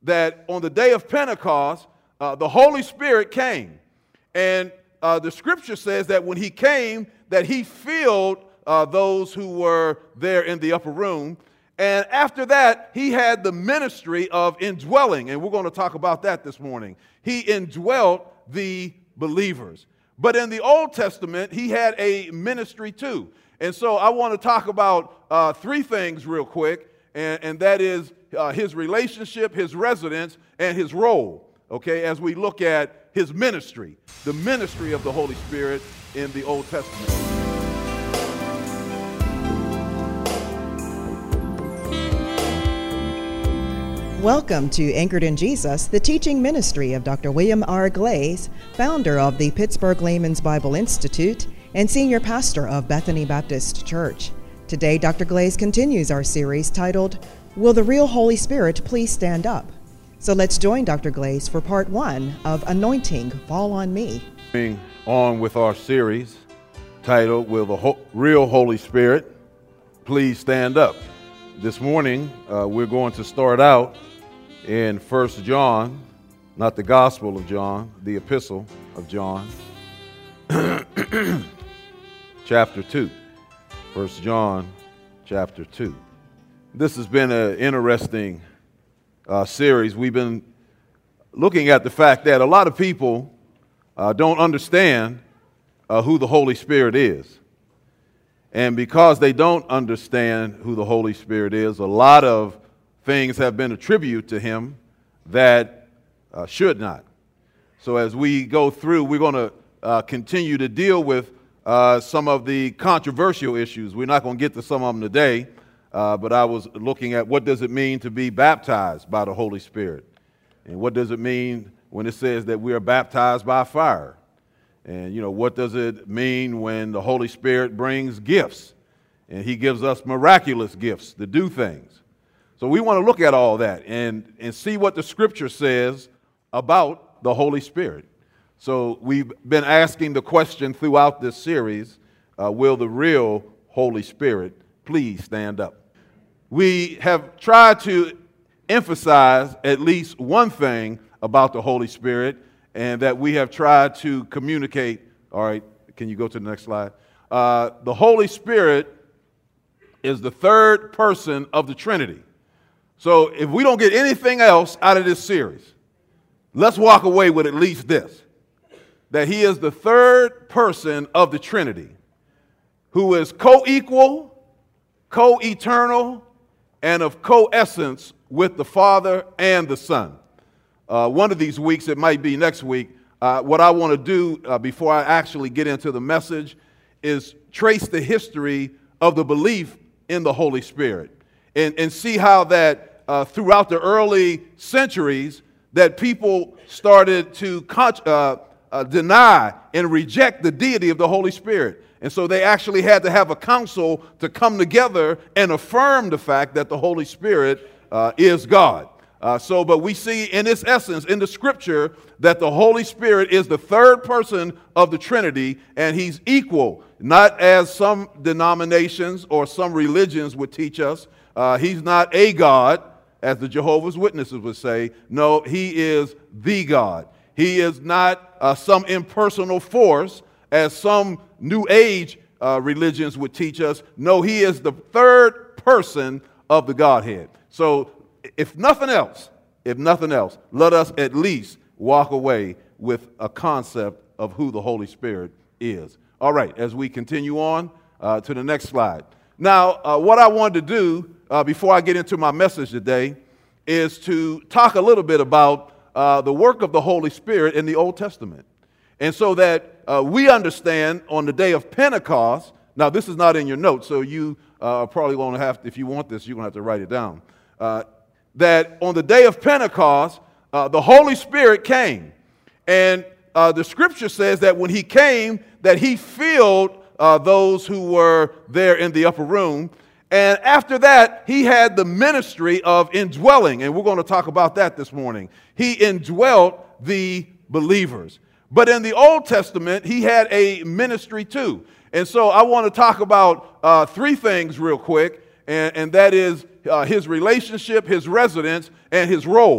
that on the day of Pentecost, the Holy Spirit came. And the scripture says that when he came, that he filled those who were there in the upper room. And after that, he had the ministry of indwelling. And we're going to talk about that this morning. He indwelt the believers. But in the Old Testament, he had a ministry too. And so I want to talk about three things real quick. And that is his relationship, his residence, and his role. Okay, as we look at his ministry, the ministry of the Holy Spirit in the Old Testament. Welcome to Anchored in Jesus, the teaching ministry of Dr. William R. Glaze, founder of the Pittsburgh Layman's Bible Institute and senior pastor of Bethany Baptist Church. Today, Dr. Glaze continues our series titled, Will the Real Holy Spirit Please Stand Up? So let's join Dr. Glaze for part one of Anointing Fall on Me. Moving on with our series titled, Will the Real Holy Spirit Please Stand Up? This morning, we're going to start out in 1 John, not the Gospel of John, the Epistle of John, chapter 2. 1 John, chapter 2. This has been an interesting series. We've been looking at the fact that a lot of people don't understand who the Holy Spirit is. And because they don't understand who the Holy Spirit is, a lot of things have been attributed to him that should not. So as we go through, we're going to continue to deal with some of the controversial issues. We're not going to get to some of them today, but I was looking at what does it mean to be baptized by the Holy Spirit? And what does it mean when it says that we are baptized by fire? And, what does it mean when the Holy Spirit brings gifts and he gives us miraculous gifts to do things? So we want to look at all that and see what the scripture says about the Holy Spirit. So we've been asking the question throughout this series, will the real Holy Spirit please stand up? We have tried to emphasize at least one thing about the Holy Spirit, and that we have tried to communicate. All right, can you go to the next slide? The Holy Spirit is the third person of the Trinity. So if we don't get anything else out of this series, let's walk away with at least this, that he is the third person of the Trinity, who is co-equal, co-eternal, and of co-essence with the Father and the Son. One of these weeks, it might be next week, what I want to do before I actually get into the message is trace the history of the belief in the Holy Spirit and see how that throughout the early centuries that people started to deny and reject the deity of the Holy Spirit. And so they actually had to have a council to come together and affirm the fact that the Holy Spirit is God. But we see in its essence, in the scripture, that the Holy Spirit is the third person of the Trinity, and he's equal, not as some denominations or some religions would teach us. He's not a God, as the Jehovah's Witnesses would say. No, he is the God. He is not some impersonal force, as some New Age religions would teach us. No, he is the third person of the Godhead. So if nothing else, let us at least walk away with a concept of who the Holy Spirit is. All right, as we continue on to the next slide. Now, what I wanted to do before I get into my message today is to talk a little bit about the work of the Holy Spirit in the Old Testament. And so that we understand on the day of Pentecost, now this is not in your notes, so you probably going to have to, if you want this, you're going to have to write it down. That on the day of Pentecost, the Holy Spirit came. And the scripture says that when he came, that he filled those who were there in the upper room. And after that, he had the ministry of indwelling. And we're going to talk about that this morning. He indwelt the believers. But in the Old Testament, he had a ministry too. And so I want to talk about three things real quick. And that is his relationship, his residence, and his role.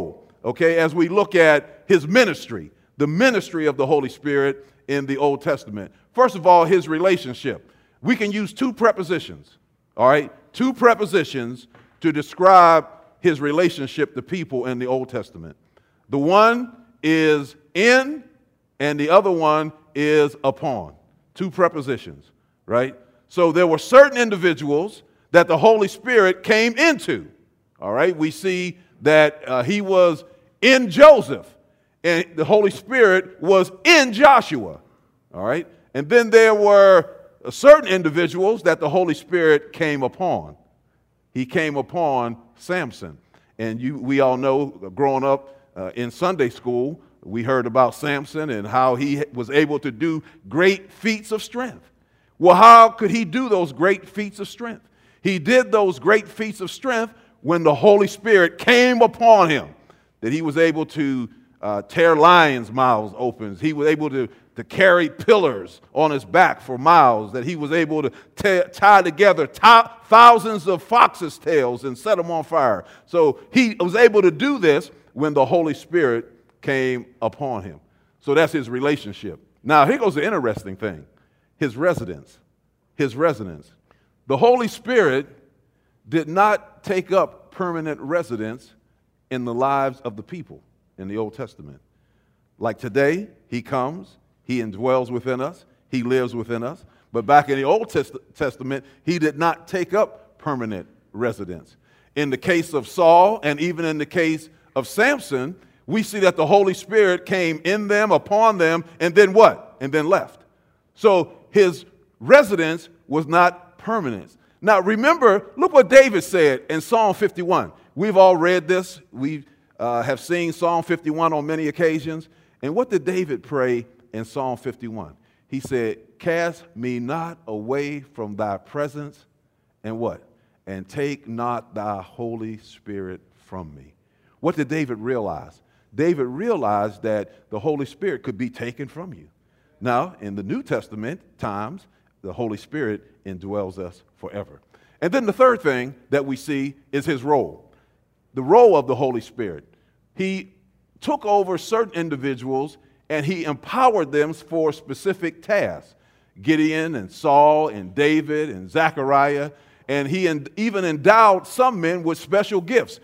okay, as we look at his ministry, the ministry of the Holy Spirit in the Old Testament. First of all, his relationship. We can use two prepositions, all right? Two prepositions to describe his relationship to people in the Old Testament. The one is in, and the other one is upon. Two prepositions, right? So there were certain individuals that the Holy Spirit came into, all right? We see that he was in Joseph, and the Holy Spirit was in Joshua, all right? And then there were certain individuals that the Holy Spirit came upon. He came upon Samson. And we all know, growing up in Sunday school, we heard about Samson and how he was able to do great feats of strength. Well, how could he do those great feats of strength? He did those great feats of strength when the Holy Spirit came upon him, that he was able to tear lions' mouths open. He was able to carry pillars on his back for miles, that he was able to tie together thousands of foxes' tails and set them on fire. So he was able to do this when the Holy Spirit came upon him. So that's his relationship. Now, here goes the interesting thing. His residence. His residence. The Holy Spirit did not take up permanent residence in the lives of the people in the Old Testament. Like today, he comes, he indwells within us, he lives within us. But back in the Old Testament, he did not take up permanent residence. In the case of Saul, and even in the case of Samson, we see that the Holy Spirit came in them, upon them, and then what? And then left. So his residence was not permanent. Now remember, look what David said in Psalm 51. We've all read this. We have seen Psalm 51 on many occasions. And what did David pray in Psalm 51? He said, cast me not away from thy presence, and what? And take not thy Holy Spirit from me. What did David realize? David realized that the Holy Spirit could be taken from you. Now, in the New Testament times, the Holy Spirit indwells us forever. And then the third thing that we see is his role. The role of the Holy Spirit. He took over certain individuals and he empowered them for specific tasks. Gideon and Saul and David and Zechariah. And he even endowed some men with special gifts.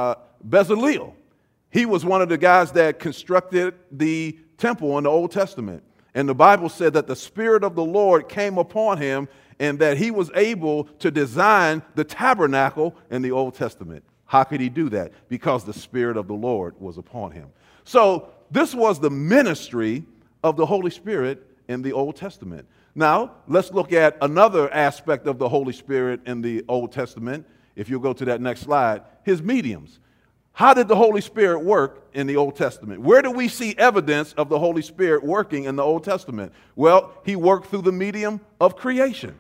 Bezalel, he was one of the guys that constructed the temple in the Old Testament. And the Bible said that the Spirit of the Lord came upon him and that he was able to design the tabernacle in the Old Testament. How could he do that? Because the Spirit of the Lord was upon him. So this was the ministry of the Holy Spirit in the Old Testament. Now, let's look at another aspect of the Holy Spirit in the Old Testament. If you'll go to that next slide, his mediums. How did the Holy Spirit work in the Old Testament? Where do we see evidence of the Holy Spirit working in the Old Testament? Well, he worked through the medium of creation.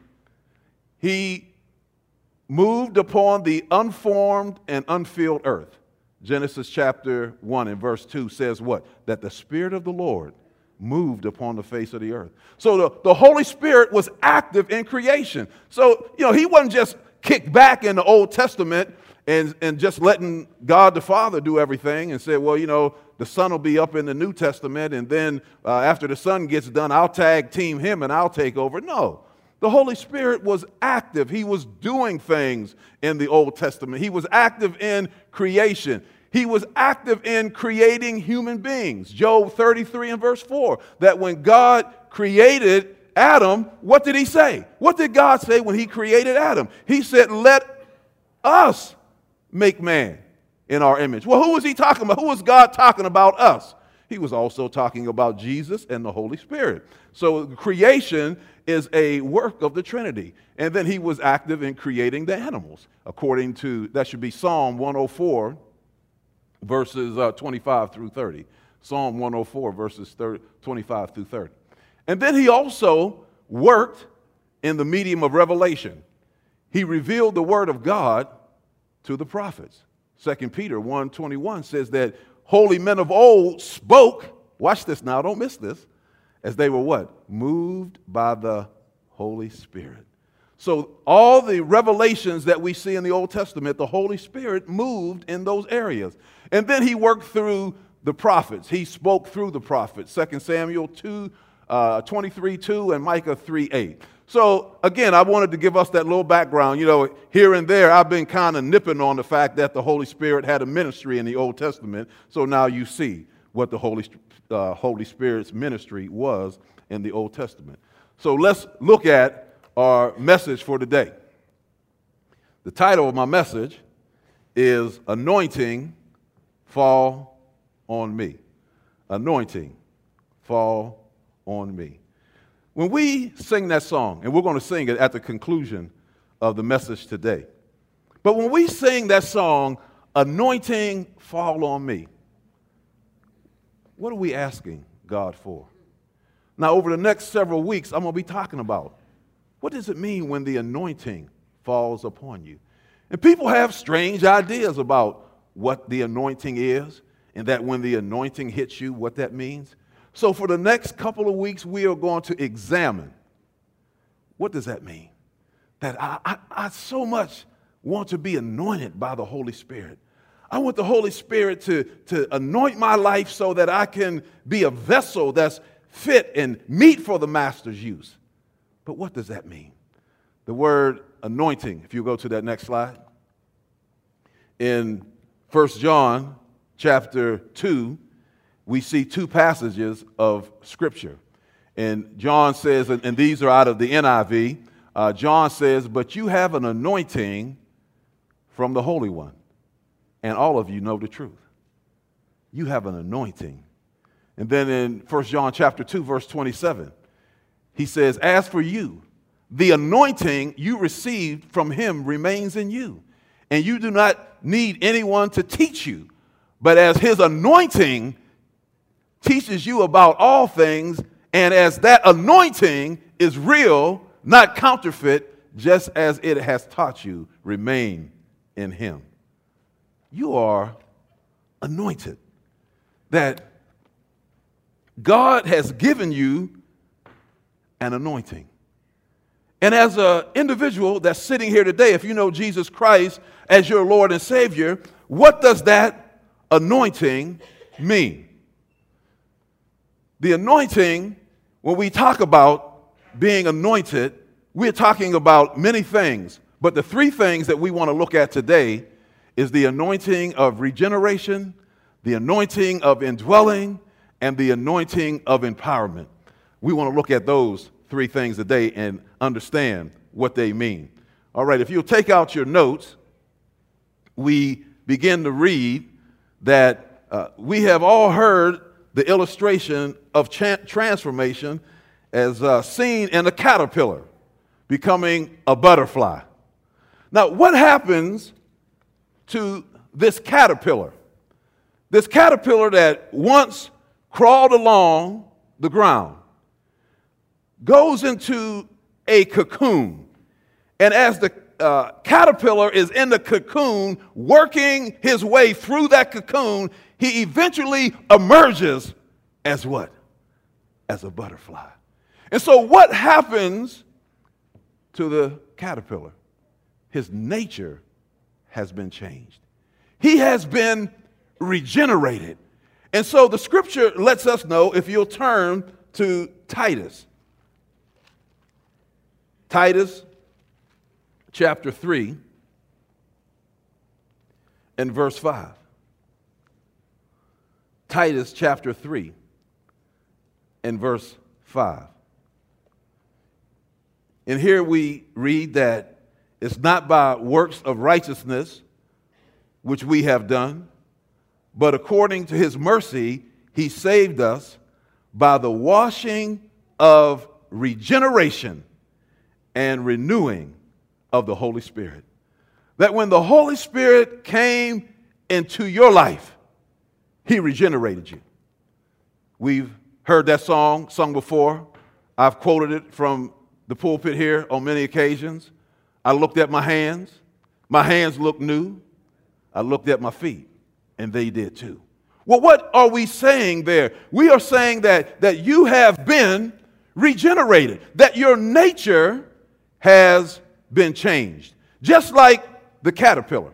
He moved upon the unformed and unfilled earth. Genesis chapter 1 and verse 2 says what? That the Spirit of the Lord moved upon the face of the earth. So the Holy Spirit was active in creation. So, he wasn't just kicked back in the Old Testament and just letting God the Father do everything and said, well, the Son will be up in the New Testament, and then after the Son gets done, I'll tag team him and I'll take over. No. The Holy Spirit was active. He was doing things in the Old Testament. He was active in creation. He was active in creating human beings. Job 33 and verse 4, that when God created Adam, what did he say? What did God say when he created Adam? He said, let us make man in our image. Well, who was he talking about? Who was God talking about us? He was also talking about Jesus and the Holy Spirit. So creation is a work of the Trinity. And then he was active in creating the animals. According to, that should be Psalm 104, verses 25 through 30. Psalm 104, verses 25 through 30. And then he also worked in the medium of revelation. He revealed the word of God to the prophets. 2 Peter 1:21 says that holy men of old spoke, watch this now, don't miss this, as they were what? Moved by the Holy Spirit. So all the revelations that we see in the Old Testament, the Holy Spirit moved in those areas. And then he worked through the prophets. He spoke through the prophets, 2 Samuel 23:2 and Micah 3:8. So again, I wanted to give us that little background. You know, here and there, I've been kind of nipping on the fact that the Holy Spirit had a ministry in the Old Testament. So now you see what the Holy Spirit's ministry was in the Old Testament. So let's look at our message for today. The title of my message is Anointing Fall on Me. Anointing Fall on Me. When we sing that song, and we're going to sing it at the conclusion of the message today, but when we sing that song, Anointing Fall on Me, what are we asking God for? Now, over the next several weeks, I'm going to be talking about what does it mean when the anointing falls upon you? And people have strange ideas about what the anointing is, and that when the anointing hits you, what that means. So for the next couple of weeks, we are going to examine what does that mean? That I so much want to be anointed by the Holy Spirit. I want the Holy Spirit to anoint my life so that I can be a vessel that's fit and meet for the Master's use. But what does that mean? The word anointing, if you go to that next slide. In 1 John chapter 2, we see two passages of Scripture. And John says, and these are out of the NIV, John says, but you have an anointing from the Holy One. And all of you know the truth. You have an anointing. And then in 1 John chapter 2, verse 27, he says, as for you, the anointing you received from him remains in you. And you do not need anyone to teach you. But as his anointing teaches you about all things, and as that anointing is real, not counterfeit, just as it has taught you, remain in him. You are anointed. That God has given you an anointing. And as an individual that's sitting here today, if you know Jesus Christ as your Lord and Savior, what does that anointing mean? The anointing, when we talk about being anointed, we're talking about many things. But the three things that we want to look at today is the anointing of regeneration, the anointing of indwelling, and the anointing of empowerment. We want to look at those three things today and understand what they mean. All right, if you'll take out your notes, we begin to read that we have all heard the illustration of transformation as seen in a caterpillar becoming a butterfly. Now, what happens to this caterpillar? This caterpillar that once crawled along the ground goes into a cocoon. And as the caterpillar is in the cocoon, working his way through that cocoon, he eventually emerges as what? As a butterfly. And so what happens to the caterpillar? His nature has been changed. He has been regenerated. And so the scripture lets us know, if you'll turn to Titus. Titus chapter 3 and verse 5. Titus chapter 3 and verse 5. And here we read that it's not by works of righteousness which we have done, but according to his mercy, he saved us by the washing of regeneration and renewing of the Holy Spirit. That when the Holy Spirit came into your life, he regenerated you. We've heard that song sung before. I've quoted it from the pulpit here on many occasions. I looked at my hands. My hands looked new. I looked at my feet, and they did too. Well, what are we saying there? We are saying that you have been regenerated, that your nature has been changed. Just like the caterpillar,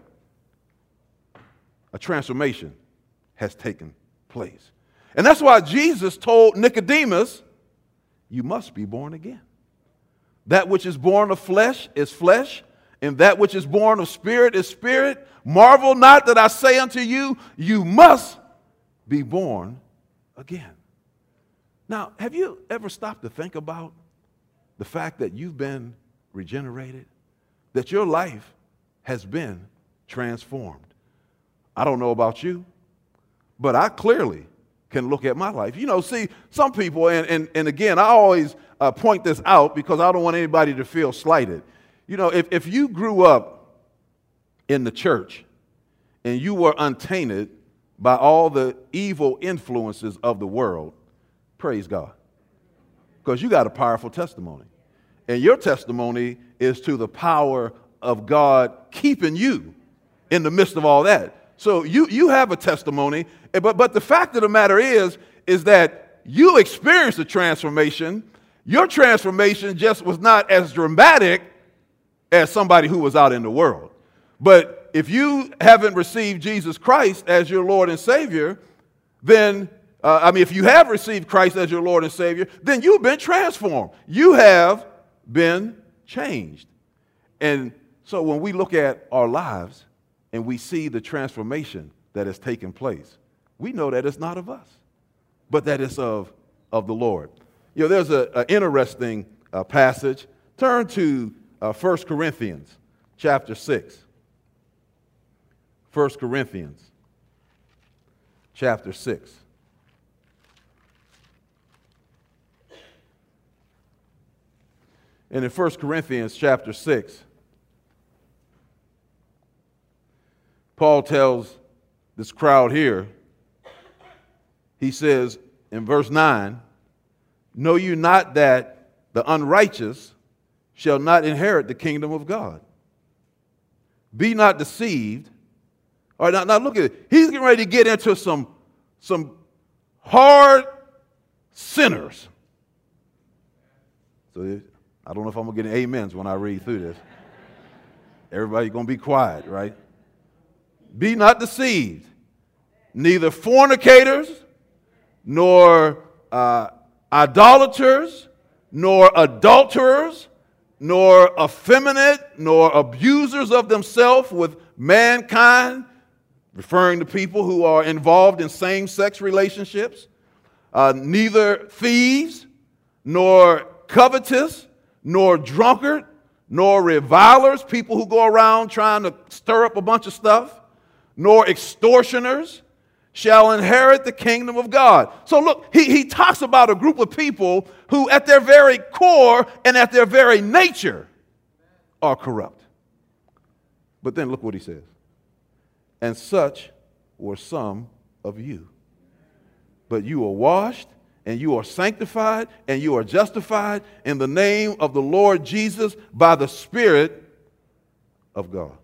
a transformation has taken place. And that's why Jesus told Nicodemus, you must be born again. That which is born of flesh is flesh, and that which is born of spirit is spirit. Marvel not that I say unto you, you must be born again. Now, have you ever stopped to think about the fact that you've been regenerated, that your life has been transformed? I don't know about you, but I clearly can look at my life. You know, see, some people, and again, I always point this out because I don't want anybody to feel slighted. You know, if you grew up in the church and you were untainted by all the evil influences of the world, praise God, because you got a powerful testimony. And your testimony is to the power of God keeping you in the midst of all that. So you have a testimony, but the fact of the matter is that you experienced a transformation. Your transformation just was not as dramatic as somebody who was out in the world. But if you haven't received Jesus Christ as your Lord and Savior, then, if you have received Christ as your Lord and Savior, then you've been transformed. You have been changed. And so when we look at our lives and we see the transformation that has taken place, we know that it's not of us, but that it's of the Lord. You know, there's an interesting passage. Turn to 1 Corinthians chapter 6. 1 Corinthians chapter 6. And in 1 Corinthians chapter 6, Paul tells this crowd here, he says in verse 9, know you not that the unrighteous shall not inherit the kingdom of God? Be not deceived. All right, now look at it. He's getting ready to get into some hard sinners. So I don't know if I'm going to get any amens when I read through this. Everybody's going to be quiet, right? Be not deceived. Neither fornicators, nor idolaters, nor adulterers, nor effeminate, nor abusers of themselves with mankind, referring to people who are involved in same-sex relationships, neither thieves, nor covetous, nor drunkard, nor revilers, people who go around trying to stir up a bunch of stuff, nor extortioners shall inherit the kingdom of God. So look, he talks about a group of people who at their very core and at their very nature are corrupt. But then look what he says. And such were some of you. But you are washed, and you are sanctified, and you are justified in the name of the Lord Jesus by the Spirit of God.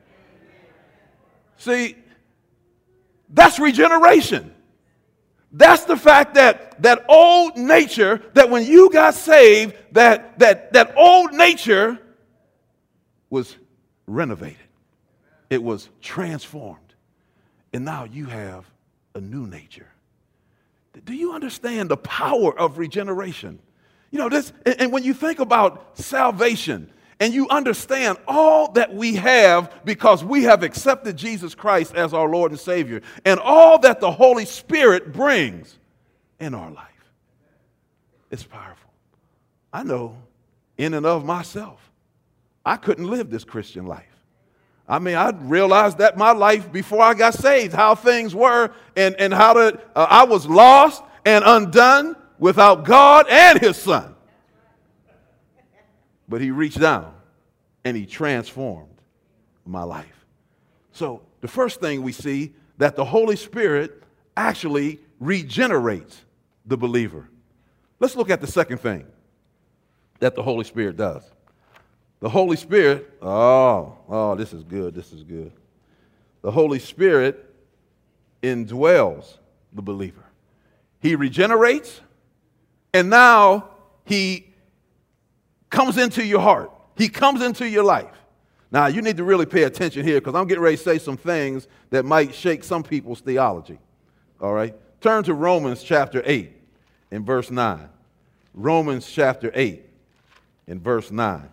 See, that's regeneration. That's the fact that old nature, that when you got saved, that old nature was renovated. It was transformed. And now you have a new nature. Do you understand the power of regeneration? You know, this, and when you think about salvation, and you understand all that we have because we have accepted Jesus Christ as our Lord and Savior, and all that the Holy Spirit brings in our life, it's powerful. I know in and of myself, I couldn't live this Christian life. I mean, I realized that my life before I got saved, how things were, and how I was lost and undone without God and His Son. But He reached down and He transformed my life. So the first thing we see, that the Holy Spirit actually regenerates the believer. Let's look at the second thing that the Holy Spirit does. The Holy Spirit, this is good, this is good. The Holy Spirit indwells the believer. He regenerates, and now He comes into your heart. He comes into your life. Now, you need to really pay attention here because I'm getting ready to say some things that might shake some people's theology. All right? Turn to Romans chapter 8 and verse 9. Romans chapter 8 and verse 9.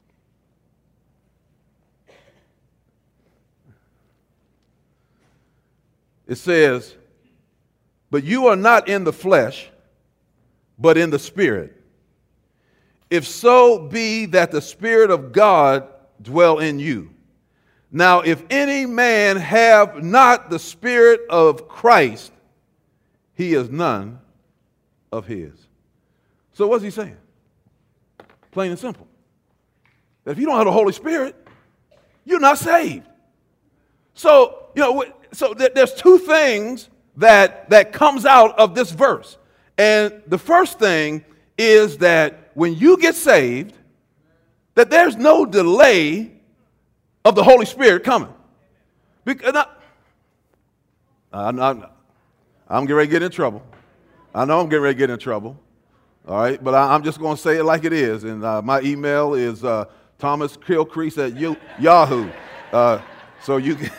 It says, "But you are not in the flesh, but in the Spirit. If so be that the Spirit of God dwell in you. Now, if any man have not the Spirit of Christ, he is none of his." So what's he saying? Plain and simple. That if you don't have the Holy Spirit, you're not saved. So, there's two things that comes out of this verse. And the first thing is that when you get saved, that there's no delay of the Holy Spirit coming. Because I'm getting ready to get in trouble. I know I'm getting ready to get in trouble. All right, but I'm just going to say it like it is. And my email is thomaskilcrease@yahoo. So you can...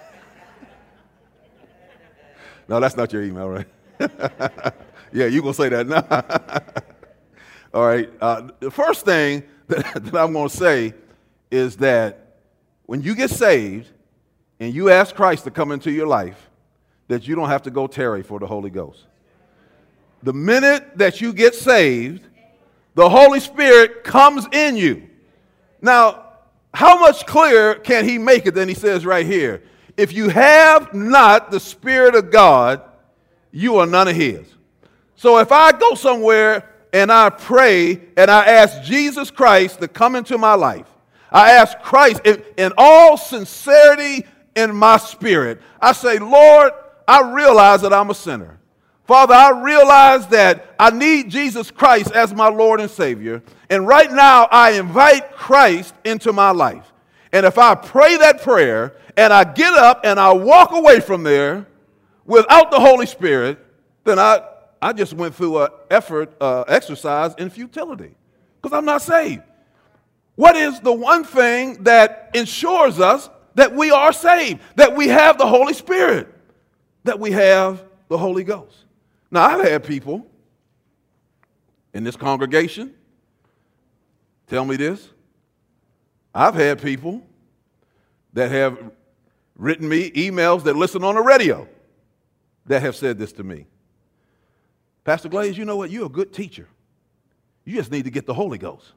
No, that's not your email, right? Yeah, you're going to say that now. All right, the first thing that I'm going to say is that when you get saved and you ask Christ to come into your life, that you don't have to go tarry for the Holy Ghost. The minute that you get saved, the Holy Spirit comes in you. Now, how much clearer can he make it than he says right here? If you have not the Spirit of God, you are none of his. So if I go somewhere and I pray and I ask Jesus Christ to come into my life, I ask Christ in all sincerity in my spirit, I say, Lord, I realize that I'm a sinner. Father, I realize that I need Jesus Christ as my Lord and Savior. And right now, I invite Christ into my life. And if I pray that prayer and I get up and I walk away from there without the Holy Spirit, then I just went through an exercise in futility because I'm not saved. What is the one thing that ensures us that we are saved, that we have the Holy Spirit, that we have the Holy Ghost? Now, I've had people in this congregation tell me this. I've had people that have written me emails that listen on the radio that have said this to me. Pastor Glaze, you know what? You're a good teacher. You just need to get the Holy Ghost.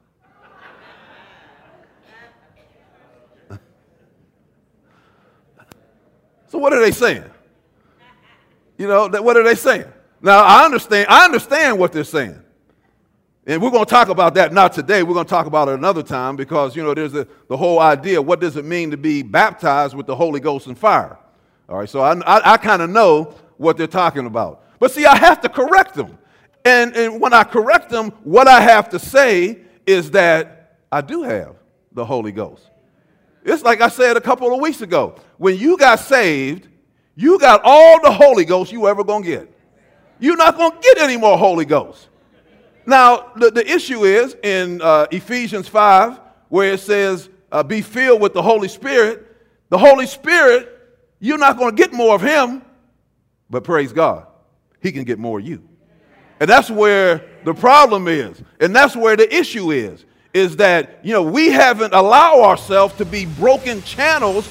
So what are they saying? What are they saying? Now, I understand what they're saying. And we're going to talk about that not today. We're going to talk about it another time because, there's the whole idea. What does it mean to be baptized with the Holy Ghost and fire? All right, so I kind of know what they're talking about. But see, I have to correct them. And when I correct them, what I have to say is that I do have the Holy Ghost. It's like I said a couple of weeks ago. When you got saved, you got all the Holy Ghost you ever going to get. You're not going to get any more Holy Ghost. Now, the issue is in Ephesians 5, where it says, be filled with the Holy Spirit. The Holy Spirit, you're not going to get more of him, but praise God, he can get more of you. And that's where the problem is. And that's where the issue is that, we haven't allowed ourselves to be broken channels.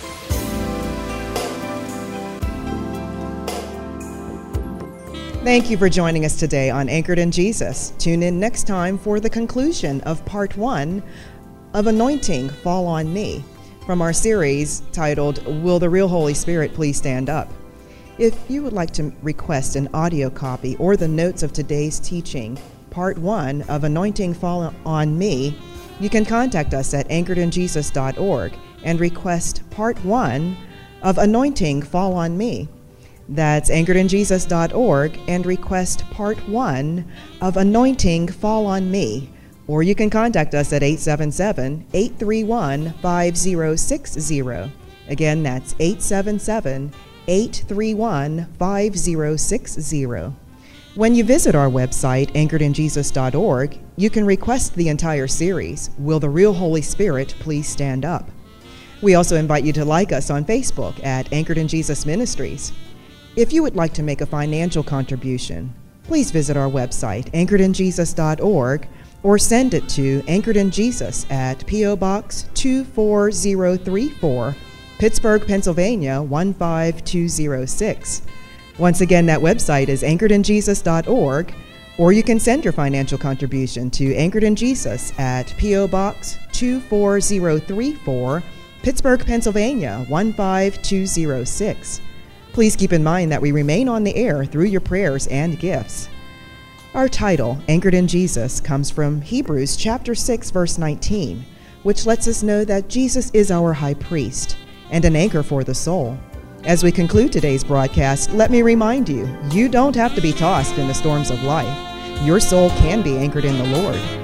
Thank you for joining us today on Anchored in Jesus. Tune in next time for the conclusion of part 1 of Anointing Fall on Me from our series titled, Will the Real Holy Spirit Please Stand Up? If you would like to request an audio copy or the notes of today's teaching, part 1 of Anointing Fall on Me, you can contact us at anchoredinjesus.org and request part 1 of Anointing Fall on Me. That's anchoredinjesus.org and request part 1 of Anointing Fall on Me. Or you can contact us at 877-831-5060. Again, that's 877-831-5060. When you visit our website, anchoredinjesus.org, you can request the entire series, Will the Real Holy Spirit Please Stand Up? We also invite you to like us on Facebook at Anchored in Jesus Ministries. If you would like to make a financial contribution, please visit our website, anchoredinjesus.org, or send it to Anchored in Jesus at P.O. Box 24034, Pittsburgh, Pennsylvania 15206. Once again, that website is anchoredinjesus.org, or you can send your financial contribution to Anchored in Jesus at P.O. Box 24034, Pittsburgh, Pennsylvania 15206. Please keep in mind that we remain on the air through your prayers and gifts. Our title, Anchored in Jesus, comes from Hebrews chapter 6, verse 19, which lets us know that Jesus is our high priest and an anchor for the soul. As we conclude today's broadcast, let me remind you, you don't have to be tossed in the storms of life. Your soul can be anchored in the Lord.